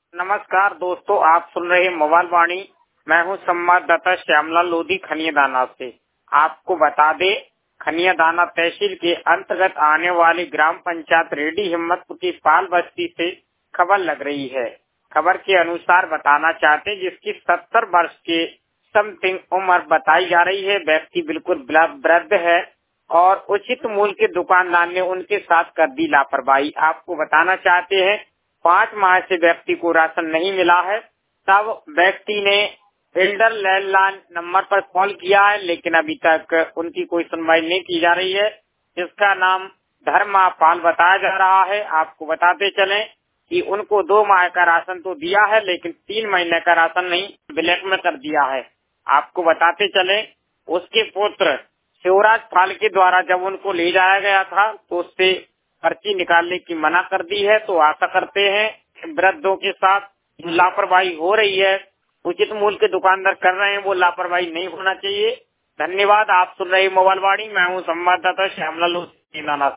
नमस्कार दोस्तों, आप सुन रहे हैं मोबाइल वाणी। मैं हूं संवाददाता श्यामलाल लोधी खनियादाना से। आपको बता दें, खनियादाना तहसील के अंतर्गत आने वाली ग्राम पंचायत रेडी हिम्मतपुर की पाल बस्ती से खबर लग रही है। खबर के अनुसार बताना चाहते हैं, जिसकी 70 वर्ष के समथिंग उम्र बताई जा रही है। व्यक्ति बिल्कुल वृद्ध है और उचित मूल्य के दुकानदार ने उनके साथ कर दी लापरवाही। आपको बताना चाहते हैं, 5 माह से व्यक्ति को राशन नहीं मिला है। तब व्यक्ति ने एल्डर लैंडलाइन नंबर पर कॉल किया है, लेकिन अभी तक उनकी कोई सुनवाई नहीं की जा रही है। इसका नाम धर्मा पाल बताया जा रहा है। आपको बताते चलें कि उनको 2 माह का राशन तो दिया है, लेकिन 3 महीने का राशन नहीं, ब्लैक में कर दिया है। आपको बताते चलें, उसके पुत्र शिवराज पाल के द्वारा जब उनको ले जाया गया था तो उससे पर्ची निकालने की मना कर दी है। तो आशा करते हैं कि वृद्धों के साथ जो लापरवाही हो रही है, उचित मूल्य के दुकानदार कर रहे हैं, वो लापरवाही नहीं होना चाहिए। धन्यवाद। आप सुन रहे मोबाइल वाणी। मैं हूँ संवाददाता श्यामलाल लोधी।